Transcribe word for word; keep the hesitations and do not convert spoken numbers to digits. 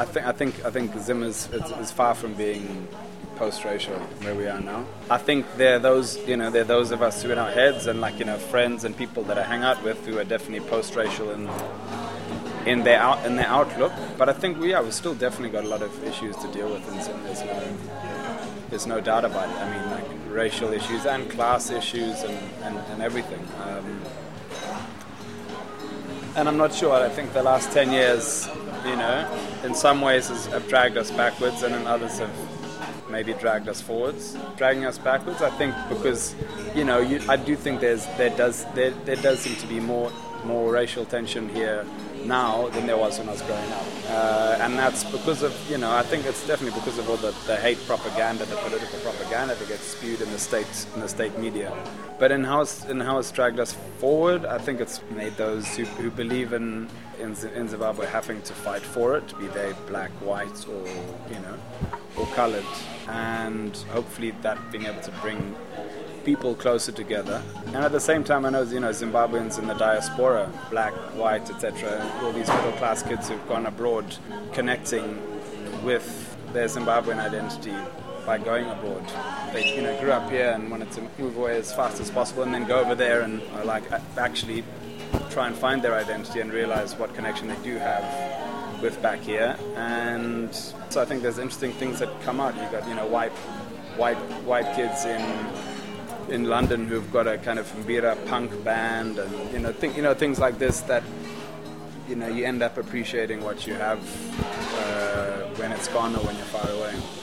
I think I think I think Zim is, is, is far from being post-racial where we are now. I think there are those, you know, there are those of us who in our heads and like, you know, friends and people that I hang out with who are definitely post-racial in in their out in their outlook. But I think we yeah, we've still definitely got a lot of issues to deal with, and there's no there's no doubt about it. I mean, like racial issues and class issues and, and, and everything. Um, and I'm not sure. I think the last ten years, you know, in some ways has, have dragged us backwards, and in others have maybe dragged us forwards. Dragging us backwards, I think, because you know, you, I do think there's there does there there does seem to be more more racial tension here now than there was when I was growing up, uh, and that's because of, you know, I think it's definitely because of all the, the hate propaganda, the political propaganda that gets spewed in the state in the state media. But in how it's, in how it's dragged us forward, I think it's made those who, who believe in, in in Zimbabwe having to fight for it, be they black, white, or you know, or coloured, and hopefully that being able to bring people closer together. And at the same time, I know, you know, Zimbabweans in the diaspora, black, white, et cetera, all these middle-class kids who've gone abroad, connecting with their Zimbabwean identity by going abroad. They, you know, grew up here and wanted to move away as fast as possible, and then go over there and uh, like actually try and find their identity and realize what connection they do have with back here. And so I think there's interesting things that come out. You've got, you know, white, white, white kids in. in London who've got a kind of Mbira punk band, and you know, think, you know, things like this that, you know, you end up appreciating what you have uh, when it's gone or when you're far away.